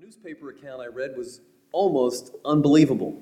newspaper account I read was almost unbelievable.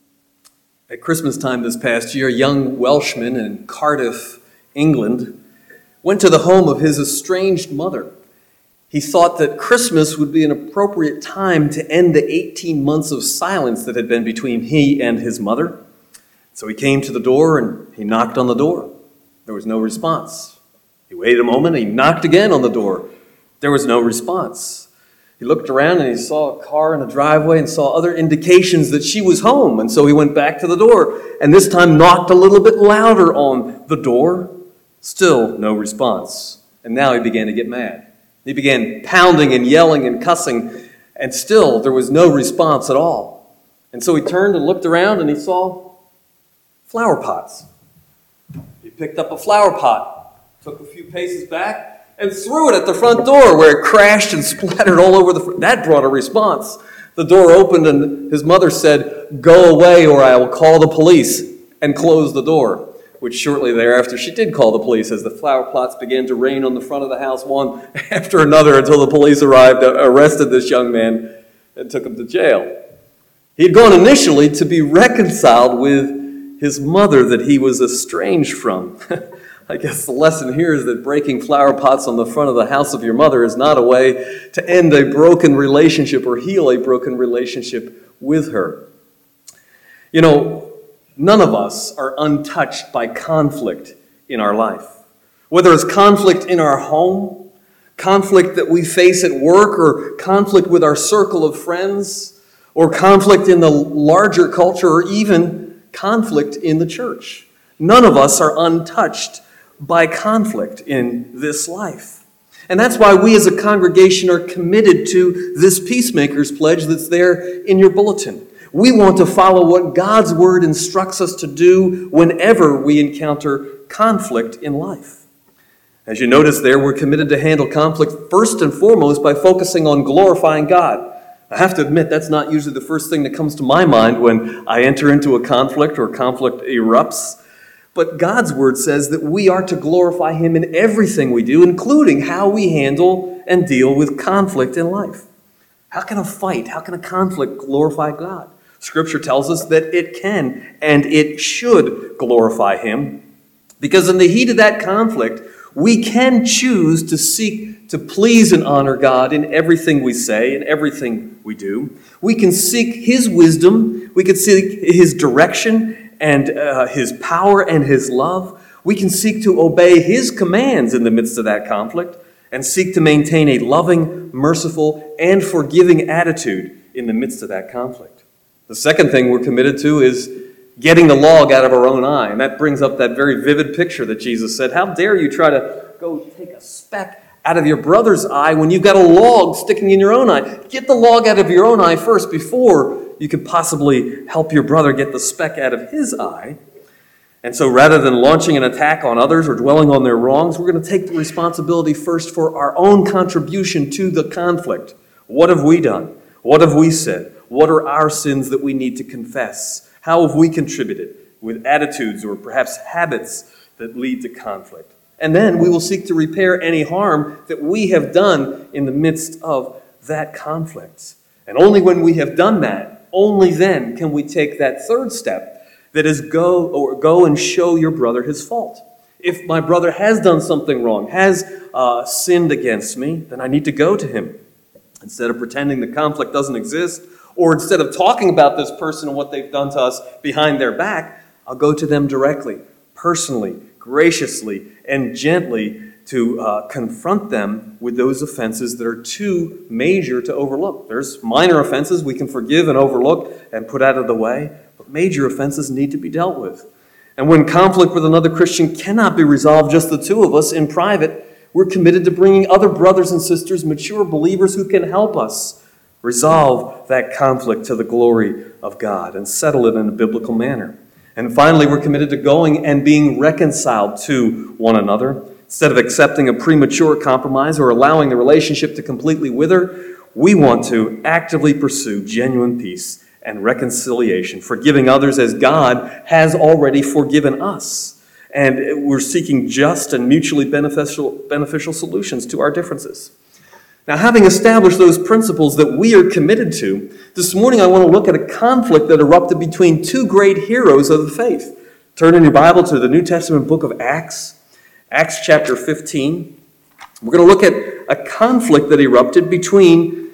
At Christmas time this past year, a young Welshman in Cardiff, England, went to the home of his estranged mother. He thought that Christmas would be an appropriate time to end the 18 months of silence that had been between he and his mother. So he came to the door and he knocked on the door. There was no response. He waited a moment, he knocked again on the door. There was no response. He looked around and he saw a car in the driveway and saw other indications that she was home. And so he went back to the door and this time knocked a little bit louder on the door. Still no response. And now he began to get mad. He began pounding and yelling and cussing, and still there was no response at all. And so he turned and looked around and he saw flower pots. He picked up a flower pot, took a few paces back, and threw it at the front door where it crashed and splattered all over the That brought a response. The door opened and his mother said, "Go away or I will call the police," and closed the door, which shortly thereafter she did call the police as the flower plots began to rain on the front of the house one after another until the police arrived, arrested this young man, and took him to jail. He had gone initially to be reconciled with his mother that he was estranged from. I guess the lesson here is that breaking flower pots on the front of the house of your mother is not a way to end a broken relationship or heal a broken relationship with her. You know, none of us are untouched by conflict in our life. Whether it's conflict in our home, conflict that we face at work, or conflict with our circle of friends, or conflict in the larger culture, or even conflict in the church. None of us are untouched by conflict in this life. And that's why we as a congregation are committed to this Peacemakers Pledge that's there in your bulletin. We want to follow what God's Word instructs us to do whenever we encounter conflict in life. As you notice there, we're committed to handle conflict first and foremost by focusing on glorifying God. I have to admit, that's not usually the first thing that comes to my mind when I enter into a conflict or conflict erupts. But God's Word says that we are to glorify Him in everything we do, including how we handle and deal with conflict in life. How can a conflict glorify God? Scripture tells us that it can and it should glorify Him, because in the heat of that conflict, we can choose to seek to please and honor God in everything we say and everything we do. We can seek His wisdom. We can seek His direction and His power and His love. We can seek to obey His commands in the midst of that conflict and seek to maintain a loving, merciful, and forgiving attitude in the midst of that conflict. The second thing we're committed to is getting the log out of our own eye. And that brings up that very vivid picture that Jesus said, how dare you try to go take a speck out of your brother's eye when you've got a log sticking in your own eye? Get the log out of your own eye first before you could possibly help your brother get the speck out of his eye. And so rather than launching an attack on others or dwelling on their wrongs, we're going to take the responsibility first for our own contribution to the conflict. What have we done? What have we said? What are our sins that we need to confess? How have we contributed with attitudes or perhaps habits that lead to conflict? And then we will seek to repair any harm that we have done in the midst of that conflict. And only when we have done that, only then can we take that third step, that is go and show your brother his fault. If my brother has done something wrong, has sinned against me, then I need to go to him. Instead of pretending the conflict doesn't exist, or instead of talking about this person and what they've done to us behind their back, I'll go to them directly, personally, graciously, and gently to confront them with those offenses that are too major to overlook. There's minor offenses we can forgive and overlook and put out of the way, but major offenses need to be dealt with. And when conflict with another Christian cannot be resolved just the two of us in private, we're committed to bringing other brothers and sisters, mature believers who can help us resolve that conflict to the glory of God and settle it in a biblical manner. And finally, we're committed to going and being reconciled to one another. Instead of accepting a premature compromise or allowing the relationship to completely wither, we want to actively pursue genuine peace and reconciliation, forgiving others as God has already forgiven us. And we're seeking just and mutually beneficial solutions to our differences. Now, having established those principles that we are committed to, this morning I want to look at a conflict that erupted between two great heroes of the faith. Turn in your Bible to the New Testament book of Acts, Acts chapter 15. We're going to look at a conflict that erupted between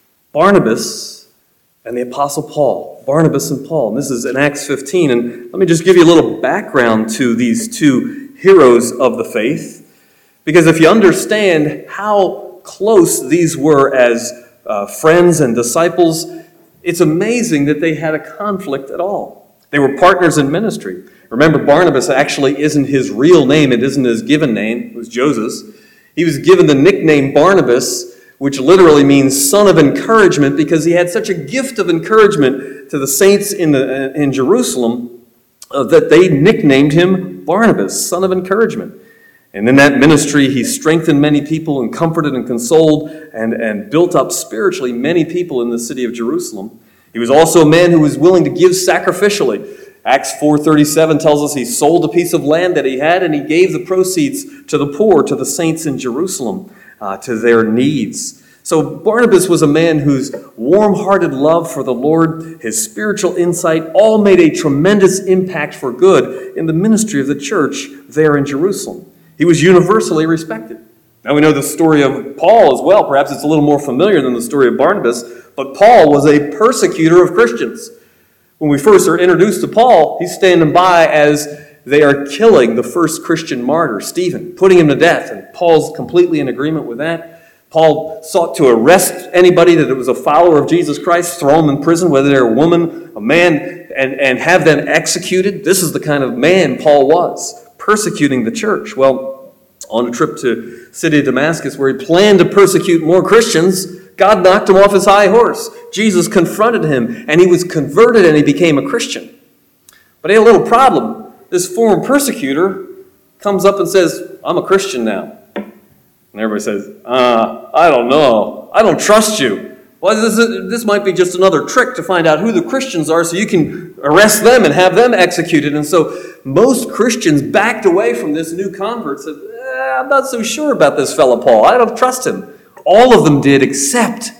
Barnabas and the Apostle Paul. Barnabas and Paul. And this is in Acts 15. And let me just give you a little background to these two heroes of the faith. Because if you understand how close these were as friends and disciples, it's amazing that they had a conflict at all. They were partners in ministry. Remember, Barnabas actually isn't his real name. It isn't his given name. It was Joseph's. He was given the nickname Barnabas, which literally means son of encouragement, because he had such a gift of encouragement to the saints in Jerusalem that they nicknamed him Barnabas, son of encouragement. And in that ministry, he strengthened many people and comforted and consoled and built up spiritually many people in the city of Jerusalem. He was also a man who was willing to give sacrificially. Acts 4:37 tells us he sold a piece of land that he had, and he gave the proceeds to the poor, to the saints in Jerusalem, to their needs. So Barnabas was a man whose warm-hearted love for the Lord, his spiritual insight, all made a tremendous impact for good in the ministry of the church there in Jerusalem. He was universally respected. Now we know the story of Paul as well. Perhaps it's a little more familiar than the story of Barnabas, but Paul was a persecutor of Christians. When we first are introduced to Paul, he's standing by as they are killing the first Christian martyr, Stephen, putting him to death, and Paul's completely in agreement with that. Paul sought to arrest anybody that was a follower of Jesus Christ, throw them in prison, whether they're a woman, a man, and have them executed. This is the kind of man Paul was, persecuting the church. Well, on a trip to the city of Damascus where he planned to persecute more Christians, God knocked him off his high horse. Jesus confronted him, and he was converted, and he became a Christian. But he had a little problem. This former persecutor comes up and says, I'm a Christian now. And everybody says, I don't know. I don't trust you. Well, this might be just another trick to find out who the Christians are so you can arrest them and have them executed. And so most Christians backed away from this new convert, said, I'm not so sure about this fellow Paul. I don't trust him. All of them did except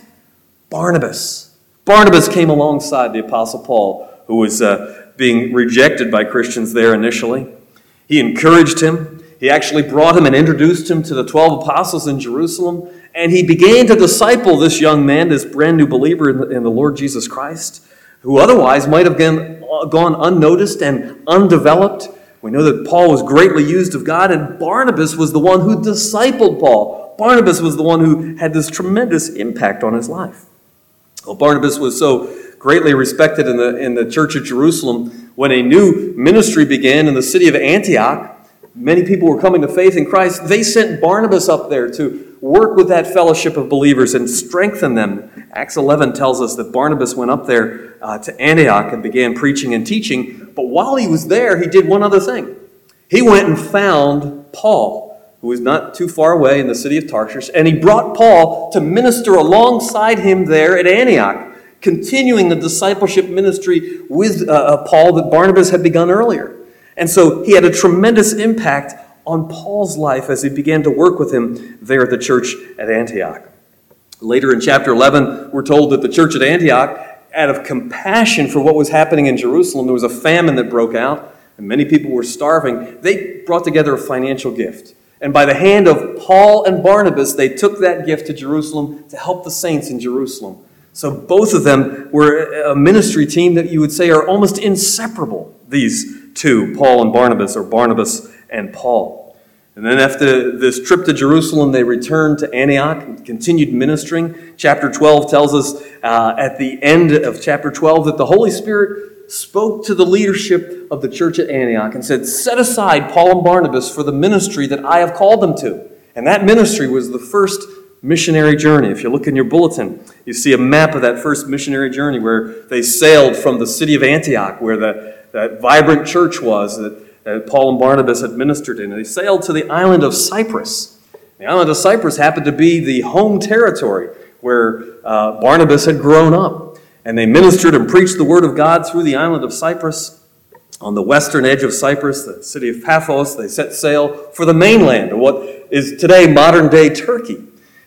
Barnabas. Barnabas came alongside the Apostle Paul, who was being rejected by Christians there initially. He encouraged him. He actually brought him and introduced him to the 12 apostles in Jerusalem. And he began to disciple this young man, this brand new believer in the Lord Jesus Christ, who otherwise might have gone unnoticed and undeveloped. We know that Paul was greatly used of God, and Barnabas was the one who discipled Paul. Barnabas was the one who had this tremendous impact on his life. Well, Barnabas was so greatly respected in the church of Jerusalem. When a new ministry began in the city of Antioch, many people were coming to faith in Christ. They sent Barnabas up there to work with that fellowship of believers and strengthen them. Acts 11 tells us that Barnabas went up there to Antioch and began preaching and teaching. But while he was there, he did one other thing. He went and found Paul, who was not too far away in the city of Tarshish, and he brought Paul to minister alongside him there at Antioch, continuing the discipleship ministry with Paul that Barnabas had begun earlier. And so he had a tremendous impact on Paul's life as he began to work with him there at the church at Antioch. Later in chapter 11, we're told that the church at Antioch, out of compassion for what was happening in Jerusalem, there was a famine that broke out, and many people were starving. They brought together a financial gift. And by the hand of Paul and Barnabas, they took that gift to Jerusalem to help the saints in Jerusalem. So both of them were a ministry team that you would say are almost inseparable, these two, Paul and Barnabas, or Barnabas and Paul. And then after this trip to Jerusalem, they returned to Antioch and continued ministering. Chapter 12 tells us at the end of chapter 12 that the Holy Spirit spoke to the leadership of the church at Antioch and said, set aside Paul and Barnabas for the ministry that I have called them to. And that ministry was the first missionary journey. If you look in your bulletin, you see a map of that first missionary journey where they sailed from the city of Antioch, where that vibrant church was that Paul and Barnabas had ministered in. And they sailed to the island of Cyprus. The island of Cyprus happened to be the home territory where Barnabas had grown up. And they ministered and preached the word of God through the island of Cyprus. On the western edge of Cyprus, the city of Paphos, they set sail for the mainland, or what is today modern-day Turkey.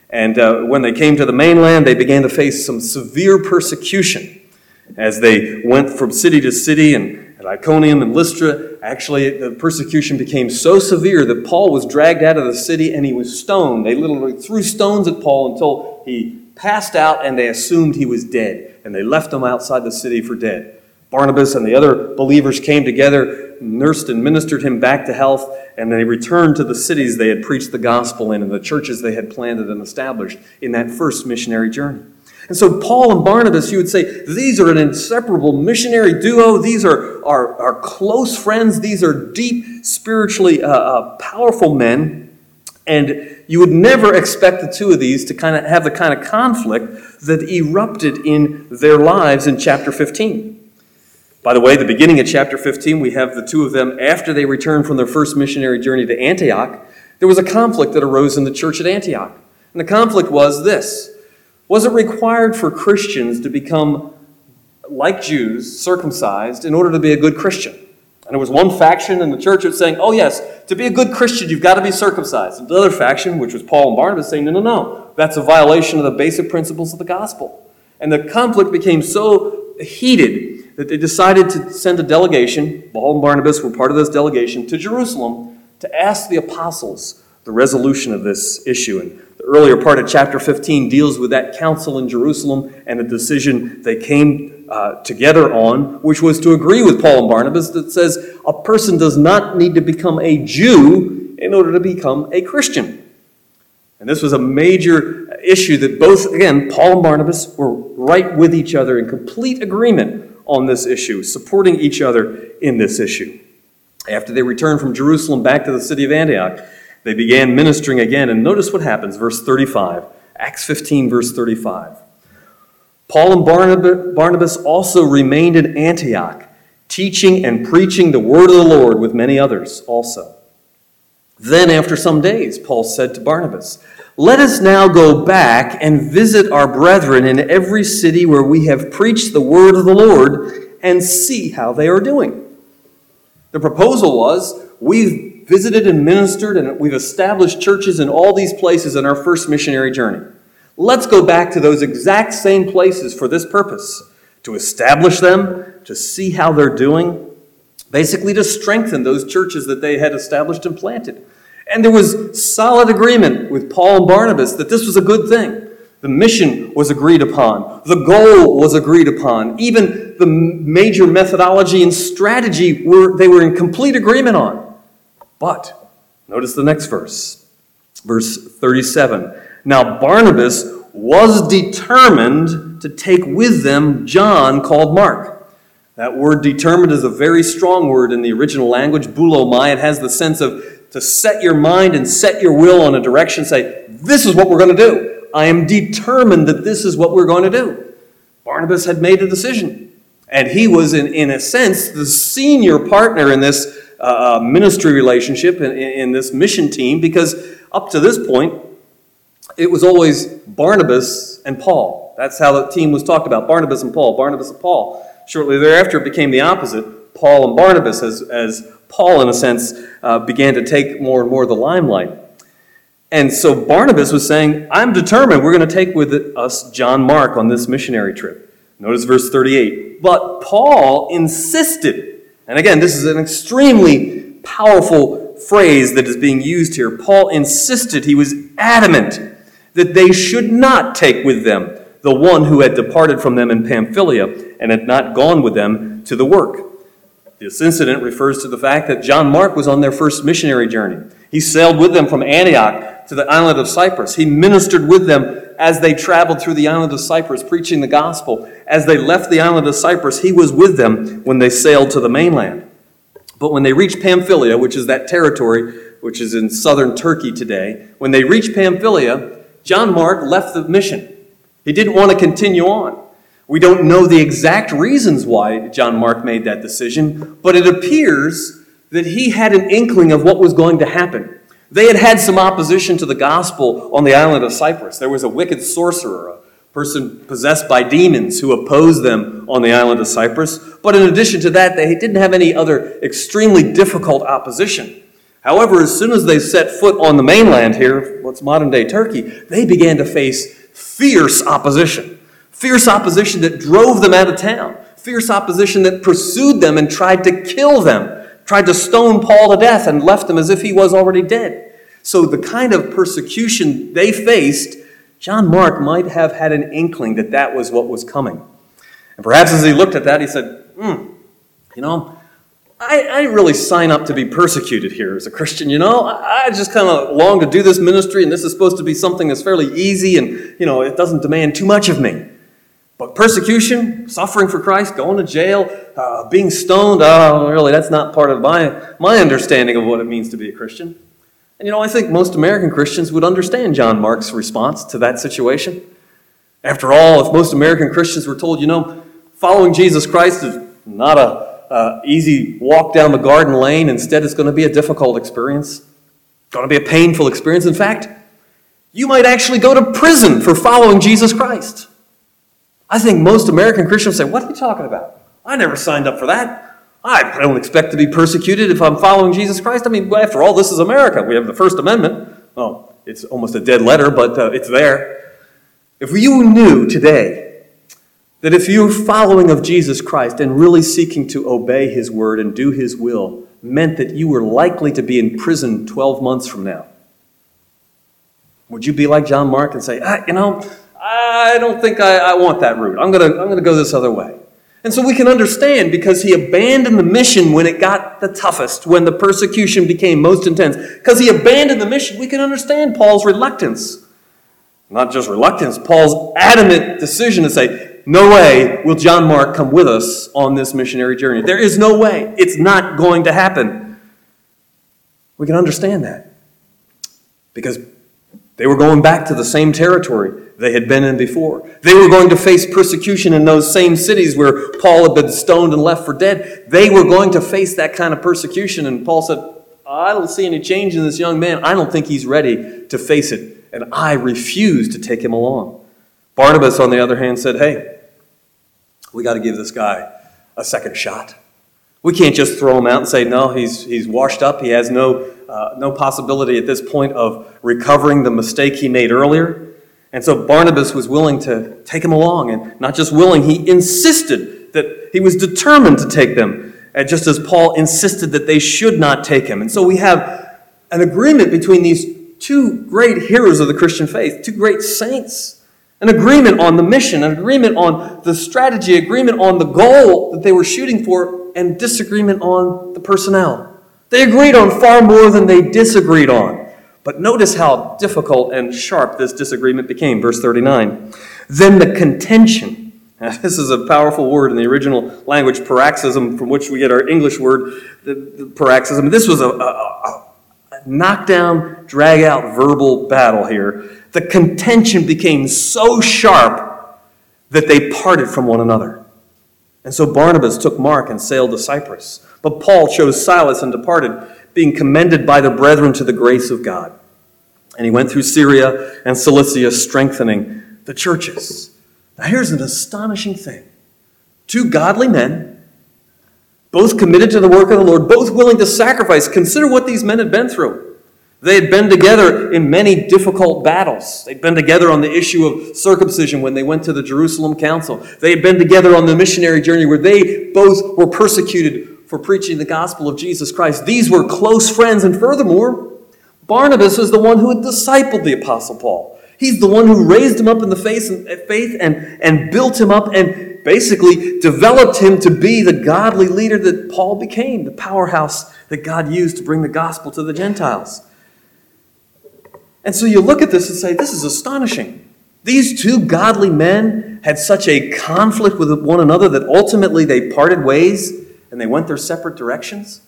And when they came to the mainland, they began to face some severe persecution as they went from city to city. And at Iconium and Lystra, actually the persecution became so severe that Paul was dragged out of the city and he was stoned. They literally threw stones at Paul until he passed out, and they assumed he was dead. And they left him outside the city for dead. Barnabas and the other believers came together, nursed and ministered him back to health, and they returned to the cities they had preached the gospel in and the churches they had planted and established in that first missionary journey. And so Paul and Barnabas, you would say, these are an inseparable missionary duo. These are close friends. These are deep, spiritually powerful men. And you would never expect the two of these to kind of have the kind of conflict that erupted in their lives in chapter 15. By the way, the beginning of chapter 15, we have the two of them after they returned from their first missionary journey to Antioch. There was a conflict that arose in the church at Antioch. And the conflict was this. Was it required for Christians to become, like Jews, circumcised in order to be a good Christian? And there was one faction in the church that was saying, oh yes, to be a good Christian, you've got to be circumcised. And the other faction, which was Paul and Barnabas, saying, no, that's a violation of the basic principles of the gospel. And the conflict became so heated that they decided to send a delegation, Paul and Barnabas were part of this delegation, to Jerusalem to ask the apostles the resolution of this issue. And the earlier part of chapter 15 deals with that council in Jerusalem and the decision they came together on, which was to agree with Paul and Barnabas that says a person does not need to become a Jew in order to become a Christian. And this was a major issue that both, again, Paul and Barnabas were right with each other in complete agreement on this issue, supporting each other in this issue. After they returned from Jerusalem back to the city of Antioch, they began ministering again. And notice what happens, verse 35, Acts 15, verse 35. Paul and Barnabas also remained in Antioch, teaching and preaching the word of the Lord with many others also. Then after some days, Paul said to Barnabas, let us now go back and visit our brethren in every city where we have preached the word of the Lord and see how they are doing. The proposal was, we've visited and ministered and we've established churches in all these places in our first missionary journey. Let's go back to those exact same places for this purpose, to establish them, to see how they're doing, basically to strengthen those churches that they had established and planted. And there was solid agreement with Paul and Barnabas that this was a good thing. The mission was agreed upon. The goal was agreed upon. Even the major methodology and strategy they were in complete agreement on. But notice the next verse, verse 37. Now Barnabas was determined to take with them John called Mark. That word determined is a very strong word in the original language, boulomai. It has the sense of to set your mind and set your will on a direction, say, this is what we're going to do. I am determined that this is what we're going to do. Barnabas had made a decision. And he was, in a sense, the senior partner in this ministry relationship, in this mission team, because up to this point, it was always Barnabas and Paul. That's how the team was talked about, Barnabas and Paul, Barnabas and Paul. Shortly thereafter, it became the opposite, Paul and Barnabas, as Paul, in a sense, began to take more and more of the limelight. And so Barnabas was saying, I'm determined we're going to take with us John Mark on this missionary trip. Notice verse 38. But Paul insisted, and again, this is an extremely powerful phrase that is being used here. Paul insisted, he was adamant, that they should not take with them the one who had departed from them in Pamphylia and had not gone with them to the work. This incident refers to the fact that John Mark was on their first missionary journey. He sailed with them from Antioch to the island of Cyprus. He ministered with them as they traveled through the island of Cyprus, preaching the gospel. As they left the island of Cyprus, he was with them when they sailed to the mainland. But when they reached Pamphylia, which is that territory which is in southern Turkey today, when they reached Pamphylia, John Mark left the mission. He didn't want to continue on. We don't know the exact reasons why John Mark made that decision, but it appears that he had an inkling of what was going to happen. They had had some opposition to the gospel on the island of Cyprus. There was a wicked sorcerer, a person possessed by demons, who opposed them on the island of Cyprus. But in addition to that, they didn't have any other extremely difficult opposition. However, as soon as they set foot on the mainland here, what's modern-day Turkey, they began to face fierce opposition. Fierce opposition that drove them out of town. Fierce opposition that pursued them and tried to kill them, tried to stone Paul to death and left him as if he was already dead. So the kind of persecution they faced, John Mark might have had an inkling that that was what was coming. And perhaps as he looked at that, he said, I didn't really sign up to be persecuted here as a Christian, I just kind of long to do this ministry, and this is supposed to be something that's fairly easy and, it doesn't demand too much of me. But persecution, suffering for Christ, going to jail, being stoned, really, that's not part of my understanding of what it means to be a Christian. And, I think most American Christians would understand John Mark's response to that situation. After all, if most American Christians were told, following Jesus Christ is not a easy walk down the garden lane. Instead, it's going to be a difficult experience. It's going to be a painful experience. In fact, you might actually go to prison for following Jesus Christ. I think most American Christians say, what are you talking about? I never signed up for that. I don't expect to be persecuted if I'm following Jesus Christ. I mean, after all, this is America. We have the First Amendment. Oh, it's almost a dead letter, but it's there. If you knew today that if you're following of Jesus Christ and really seeking to obey his word and do his will meant that you were likely to be in prison 12 months from now, would you be like John Mark and say, I don't think I want that route. I'm gonna go this other way. And so we can understand, because he abandoned the mission when it got the toughest, when the persecution became most intense. Because he abandoned the mission, we can understand Paul's reluctance. Not just reluctance, Paul's adamant decision to say, no way will John Mark come with us on this missionary journey. There is no way. It's not going to happen. We can understand that. Because they were going back to the same territory they had been in before. They were going to face persecution in those same cities where Paul had been stoned and left for dead. They were going to face that kind of persecution. And Paul said, I don't see any change in this young man. I don't think he's ready to face it. And I refuse to take him along. Barnabas, on the other hand, said, hey, we got to give this guy a second shot. We can't just throw him out and say, no, he's washed up. He has no possibility at this point of recovering the mistake he made earlier. And so Barnabas was willing to take him along. And not just willing, he insisted that he was determined to take them, just as Paul insisted that they should not take him. And so we have an agreement between these two great heroes of the Christian faith, two great saints. An agreement on the mission, an agreement on the strategy, agreement on the goal that they were shooting for, and disagreement on the personnel. They agreed on far more than they disagreed on. But notice how difficult and sharp this disagreement became. Verse 39. Then the contention. Now, this is a powerful word in the original language, paroxysm, from which we get our English word, the paroxysm. This was a knockdown, drag-out verbal battle here. The contention became so sharp that they parted from one another. And so Barnabas took Mark and sailed to Cyprus. But Paul chose Silas and departed, being commended by the brethren to the grace of God. And he went through Syria and Cilicia, strengthening the churches. Now here's an astonishing thing. Two godly men, both committed to the work of the Lord, both willing to sacrifice. Consider what these men had been through. They had been together in many difficult battles. They'd been together on the issue of circumcision when they went to the Jerusalem Council. They had been together on the missionary journey where they both were persecuted for preaching the gospel of Jesus Christ. These were close friends, and furthermore, Barnabas was the one who had discipled the Apostle Paul. He's the one who raised him up in the faith and built him up and basically developed him to be the godly leader that Paul became, the powerhouse that God used to bring the gospel to the Gentiles. And so you look at this and say, this is astonishing. These two godly men had such a conflict with one another that ultimately they parted ways and they went their separate directions.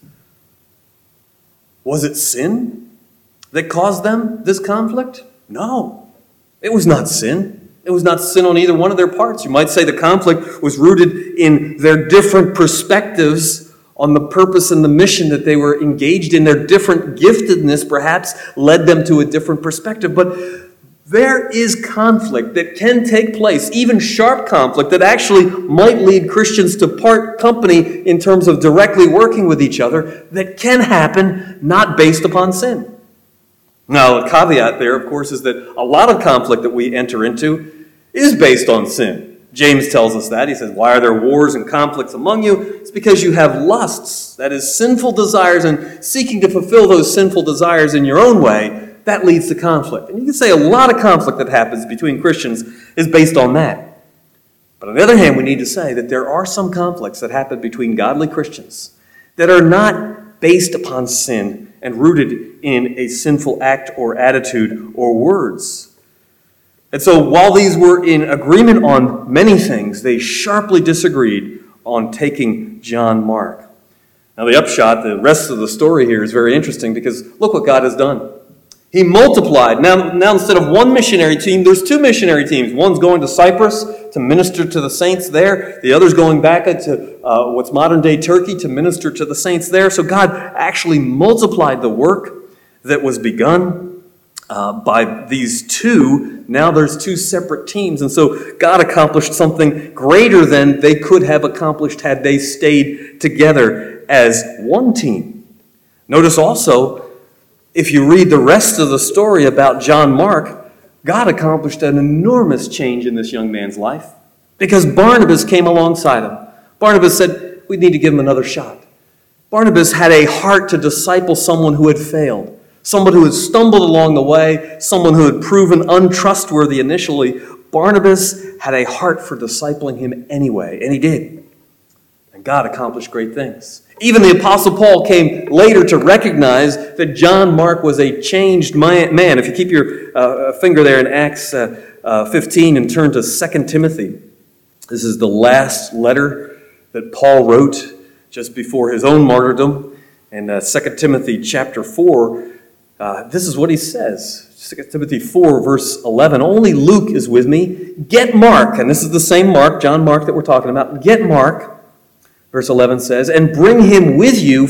Was it sin that caused them this conflict? No, it was not sin. It was not sin on either one of their parts. You might say the conflict was rooted in their different perspectives on the purpose and the mission that they were engaged in. Their different giftedness perhaps led them to a different perspective. But there is conflict that can take place, even sharp conflict that actually might lead Christians to part company in terms of directly working with each other, that can happen not based upon sin. Now, the caveat there, of course, is that a lot of conflict that we enter into is based on sin. James tells us that. He says, why are there wars and conflicts among you? It's because you have lusts, that is, sinful desires, and seeking to fulfill those sinful desires in your own way, that leads to conflict. And you can say a lot of conflict that happens between Christians is based on that. But on the other hand, we need to say that there are some conflicts that happen between godly Christians that are not based upon sin and rooted in a sinful act or attitude or words. And so while these were in agreement on many things, they sharply disagreed on taking John Mark. Now the upshot, the rest of the story here is very interesting because look what God has done. He multiplied. Now instead of one missionary team, there's two missionary teams. One's going to Cyprus to minister to the saints there. The other's going back to what's modern-day Turkey to minister to the saints there. So God actually multiplied the work that was begun by these two. Now there's two separate teams. And so God accomplished something greater than they could have accomplished had they stayed together as one team. Notice also, if you read the rest of the story about John Mark, God accomplished an enormous change in this young man's life because Barnabas came alongside him. Barnabas said, we need to give him another shot. Barnabas had a heart to disciple someone who had failed, someone who had stumbled along the way, someone who had proven untrustworthy initially. Barnabas had a heart for discipling him anyway, and he did. And God accomplished great things. Even the Apostle Paul came later to recognize that John Mark was a changed man. If you keep your finger there in Acts 15 and turn to 2 Timothy, this is the last letter that Paul wrote just before his own martyrdom. In 2 Timothy chapter 4, this is what he says. 2 Timothy 4, verse 11, only Luke is with me. Get Mark, and this is the same Mark, John Mark that we're talking about. Get Mark. Verse 11 says, and bring him with you,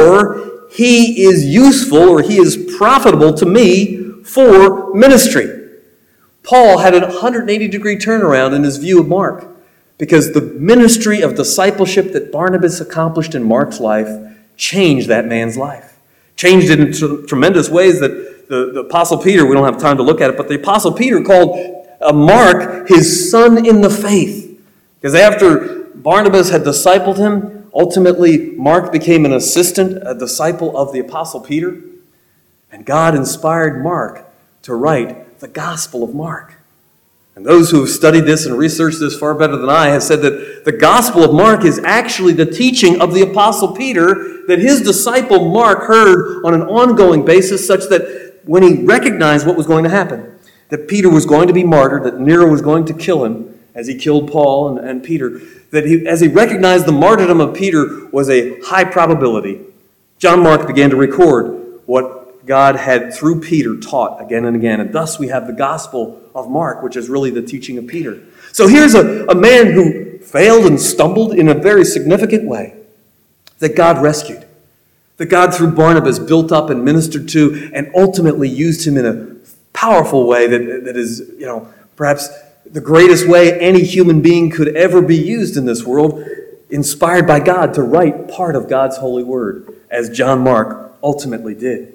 for he is useful, or he is profitable to me for ministry. Paul had a 180-degree turnaround in his view of Mark, because the ministry of discipleship that Barnabas accomplished in Mark's life changed that man's life. Changed it in tremendous ways that the Apostle Peter, we don't have time to look at it, but the Apostle Peter called Mark his son in the faith. Because after Barnabas had discipled him, ultimately Mark became an assistant, a disciple of the Apostle Peter. And God inspired Mark to write the Gospel of Mark. And those who have studied this and researched this far better than I have said that the Gospel of Mark is actually the teaching of the Apostle Peter that his disciple Mark heard on an ongoing basis, such that when he recognized what was going to happen, that Peter was going to be martyred, that Nero was going to kill him as he killed Paul and Peter, that as he recognized the martyrdom of Peter was a high probability, John Mark began to record what God had through Peter taught again and again. And thus we have the Gospel of Mark, which is really the teaching of Peter. So here's a man who failed and stumbled in a very significant way that God rescued, that God through Barnabas built up and ministered to and ultimately used him in a powerful way that is, perhaps the greatest way any human being could ever be used in this world, inspired by God to write part of God's holy word, as John Mark ultimately did.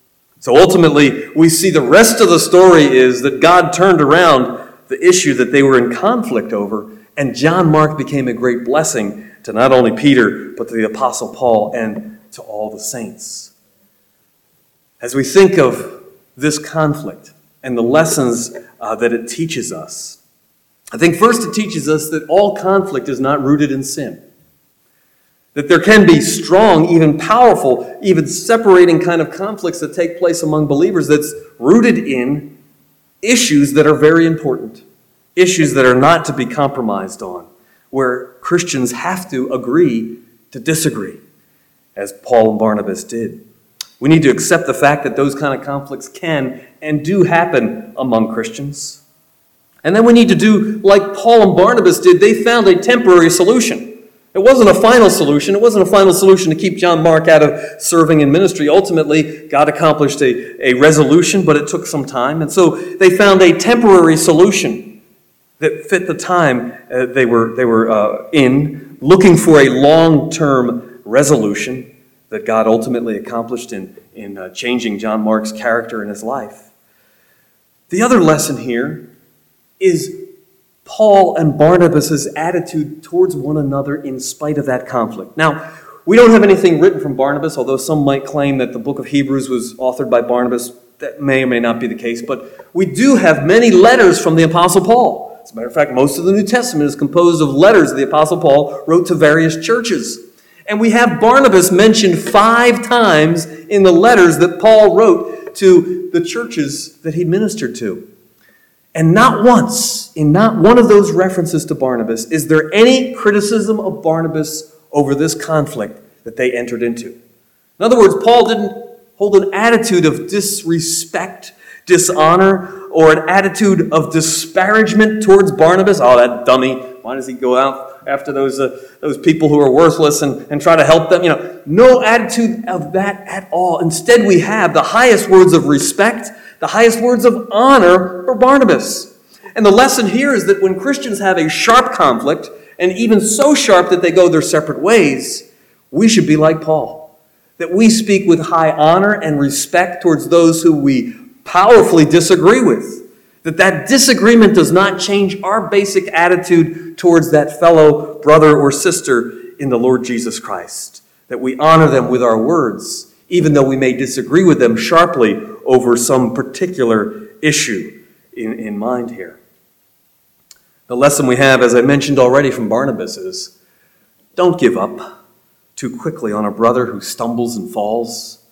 So ultimately, we see the rest of the story is that God turned around the issue that they were in conflict over, and John Mark became a great blessing to not only Peter, but to the Apostle Paul and to all the saints. As we think of this conflict and the lessons that it teaches us, I think first it teaches us that all conflict is not rooted in sin. That there can be strong, even powerful, even separating kind of conflicts that take place among believers that's rooted in issues that are very important, issues that are not to be compromised on, where Christians have to agree to disagree, as Paul and Barnabas did. We need to accept the fact that those kind of conflicts can and do happen among Christians. And then we need to do like Paul and Barnabas did. They found a temporary solution. It wasn't a final solution. It wasn't a final solution to keep John Mark out of serving in ministry. Ultimately, God accomplished a resolution, but it took some time. And so they found a temporary solution that fit the time they were in, looking for a long-term resolution that God ultimately accomplished in changing John Mark's character in his life. The other lesson here is Paul and Barnabas' attitude towards one another in spite of that conflict. Now, we don't have anything written from Barnabas, although some might claim that the book of Hebrews was authored by Barnabas. That may or may not be the case, but we do have many letters from the Apostle Paul. As a matter of fact, most of the New Testament is composed of letters the Apostle Paul wrote to various churches. And we have Barnabas mentioned 5 times in the letters that Paul wrote to the churches that he ministered to. And not once, in not one of those references to Barnabas, is there any criticism of Barnabas over this conflict that they entered into. In other words, Paul didn't hold an attitude of disrespect, dishonor, or an attitude of disparagement towards Barnabas. Oh, that dummy. Why does he go out after those people who are worthless and try to help them? No attitude of that at all. Instead, we have the highest words of respect, the highest words of honor for Barnabas. And the lesson here is that when Christians have a sharp conflict, and even so sharp that they go their separate ways, we should be like Paul. That we speak with high honor and respect towards those who we powerfully disagree with. That disagreement does not change our basic attitude towards that fellow brother or sister in the Lord Jesus Christ. That we honor them with our words, even though we may disagree with them sharply over some particular issue in mind here. The lesson we have, as I mentioned already from Barnabas, is don't give up too quickly on a brother who stumbles and falls,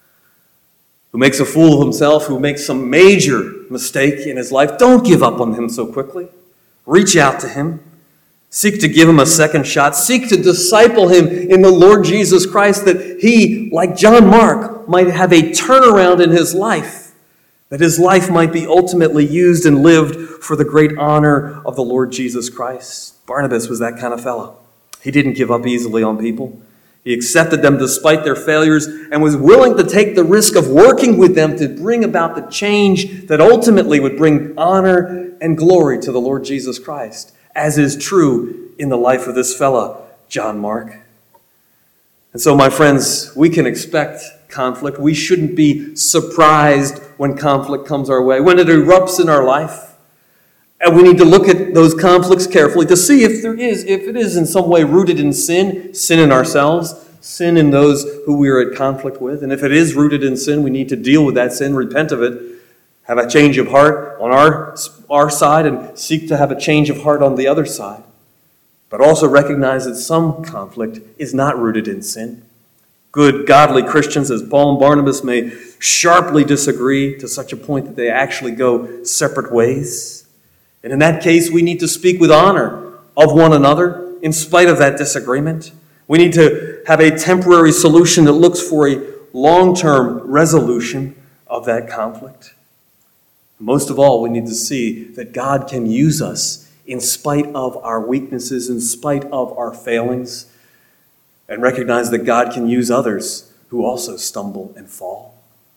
who makes a fool of himself, who makes some major mistake in his life. Don't give up on him so quickly. Reach out to him. Seek to give him a second shot. Seek to disciple him in the Lord Jesus Christ, that he, like John Mark, might have a turnaround in his life, that his life might be ultimately used and lived for the great honor of the Lord Jesus Christ. Barnabas was that kind of fellow. He didn't give up easily on people. He accepted them despite their failures and was willing to take the risk of working with them to bring about the change that ultimately would bring honor and glory to the Lord Jesus Christ, as is true in the life of this fellow, John Mark. And so, my friends, we can expect conflict. We shouldn't be surprised when conflict comes our way, when it erupts in our life. And we need to look at those conflicts carefully to see if it is in some way rooted in sin in ourselves, sin in those who we are at conflict with. And if it is rooted in sin, we need to deal with that sin, repent of it, have a change of heart on our side, and seek to have a change of heart on the other side. But also recognize that some conflict is not rooted in sin. Good, godly Christians, as Paul and Barnabas, may sharply disagree to such a point that they actually go separate ways. And in that case, we need to speak with honor of one another in spite of that disagreement. We need to have a temporary solution that looks for a long-term resolution of that conflict. Most of all, we need to see that God can use us in spite of our weaknesses, in spite of our failings, and recognize that God can use others who also stumble and fall.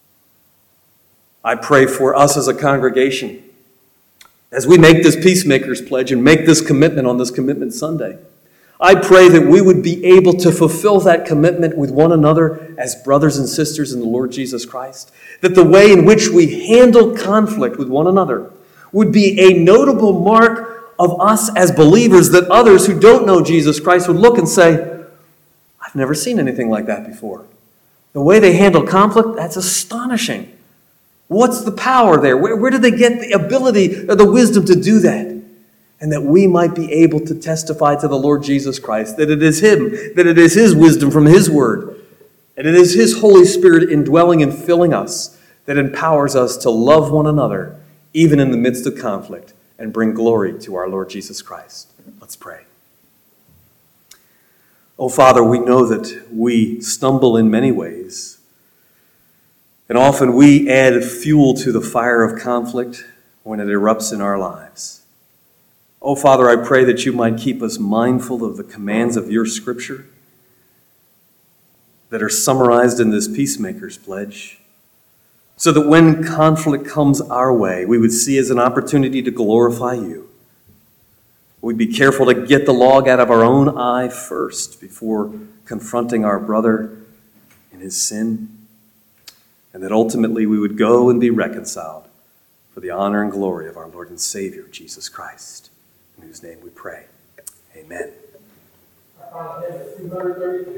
I pray for us as a congregation, as we make this Peacemakers Pledge and make this commitment on this Commitment Sunday, I pray that we would be able to fulfill that commitment with one another as brothers and sisters in the Lord Jesus Christ. That the way in which we handle conflict with one another would be a notable mark of us as believers, that others who don't know Jesus Christ would look and say, I've never seen anything like that before. The way they handle conflict, that's astonishing. What's the power there? Where did they get the ability or the wisdom to do that? And that we might be able to testify to the Lord Jesus Christ, that it is Him, that it is His wisdom from His Word, and it is His Holy Spirit indwelling and filling us that empowers us to love one another, even in the midst of conflict, and bring glory to our Lord Jesus Christ. Let's pray. Oh, Father, we know that we stumble in many ways. And often we add fuel to the fire of conflict when it erupts in our lives. Oh, Father, I pray that you might keep us mindful of the commands of your Scripture that are summarized in this Peacemaker's Pledge, so that when conflict comes our way, we would see as an opportunity to glorify you. We'd be careful to get the log out of our own eye first before confronting our brother in his sin, and that ultimately we would go and be reconciled for the honor and glory of our Lord and Savior, Jesus Christ, in whose name we pray. Amen.